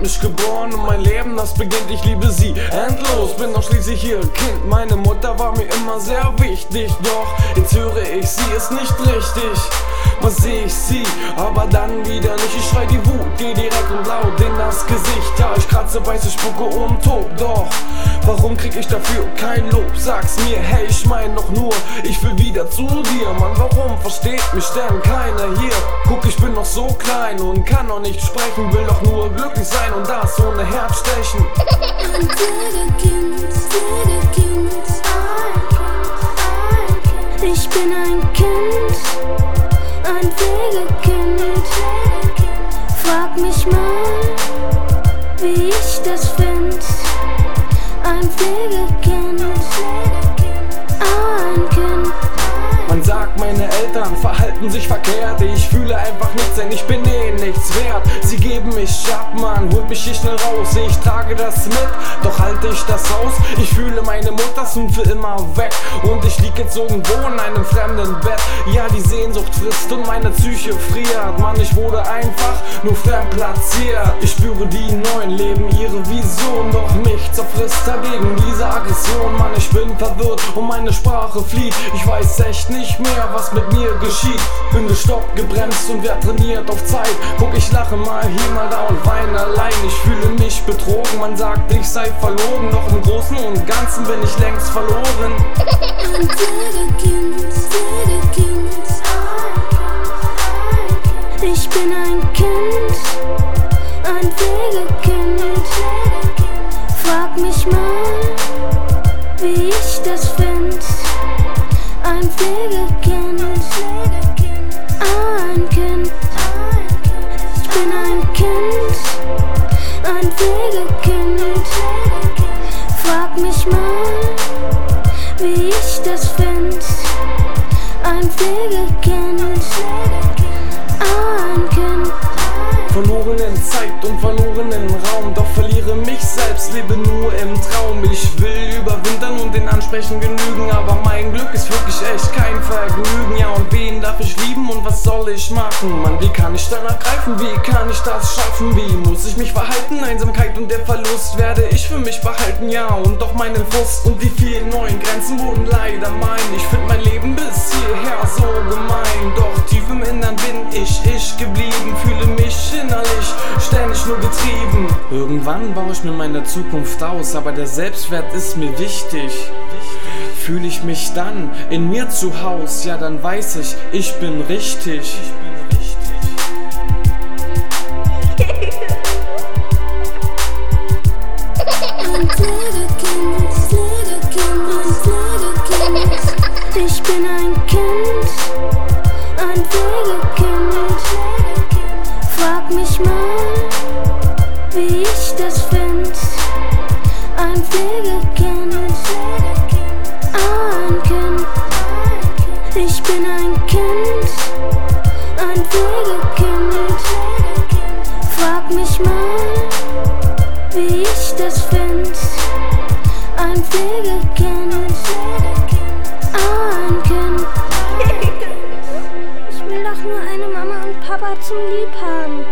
mich geboren und mein Leben, das beginnt, ich liebe sie endlos. Bin doch schließlich ihr Kind, meine Mutter war mir immer sehr wichtig. Doch jetzt höre ich, sie ist nicht richtig. Mal seh ich sie, aber dann wieder nicht. Ich schrei die Wut, geh direkt und laut in das Gesicht. Ja, ich kratze, beiße, spucke und tob. Doch warum krieg ich dafür kein Lob? Sag's mir, hey, ich mein doch nur, ich will wieder zu dir. Mann, warum versteht mich denn keiner hier? Guck, ich bin noch so klein und kann noch nicht sprechen. Will doch nur glücklich sein und das ohne Herzstechen. Ein Pflegekind, ich bin ein Kind, ein Pflegekind. Frag mich mal, wie ich das find. Ein Pflegekind, ein Kind. Man sagt, meine Eltern verhalten sich verkehrt. Ich fühle einfach nichts, denn ich bin nichts wert. Sie geben mich ab, Mann, holt mich hier schnell raus. Ich trage das mit, doch halte ich das aus. Ich fühle, meine Mutter ist nun für immer weg. Und ich lieg jetzt irgendwo in einem fremden Bett. Ja, die Sehnsucht frisst und meine Psyche friert. Mann, ich wurde einfach nur fremd platziert. Ich spüre, die neuen leben ihre Vision, doch mich zerfrisst dagegen diese Aggression. Mann, ich bin verwirrt und meine Sprache flieht. Ich weiß echt nicht mehr, was mit mir geschieht. Bin gestoppt, gebremst und wer trainiert auf Zeit. Guck, ich lache mal hier, mal da und weine allein. Ich fühle mich betrogen, man sagt, ich sei verlogen. Doch im Großen und Ganzen bin ich längst verloren. Ein Pflegekind, ich bin ein Kind, ein Pflegekind. Frag mich mal, wie ich das find. Ein Pflegekind, ein Kind. Ich bin ein Kind, ein Pflegekind. Frag mich mal, wie ich das find. Ein Pflegekind, ein Kind. Verloren in Zeit und verloren in Raum, doch verliere mich selbst, lebe nur im Traum. Ich will überwintern und den Ansprechen genügen, aber mein Glück ist wirklich echt kein Vergnügen. Ja, und wen darf ich lieben und was soll ich machen? Mann, wie kann ich danach greifen, wie kann ich das schaffen? Wie muss ich mich verhalten? Einsamkeit und der Verlust werde ich für mich behalten, ja, und doch meinen Frust und die vielen neuen Grenzen wurden leider mein. Ich find mein Leben bis hierher so gemein, doch tief im Innern bin ich geblieben, fühle mich innerlich ständig nur getrieben. Irgendwann baue ich mir meine Zukunft aus, aber der Selbstwert ist mir wichtig. Fühle ich mich dann in mir zu Haus, ja, dann weiß ich bin richtig. Ein Pflegekind, ich bin ein Kind, ein Pflegekind. Frag mich mal, wie ich das find. Ein Pflegekind, ein Kind. Ich bin ein Kind, ein Pflegekind. Frag mich mal, wie ich das find. Ein Pflegekind, ein Kind. Ich will doch nur eine Mama und Papa zum Liebhaben.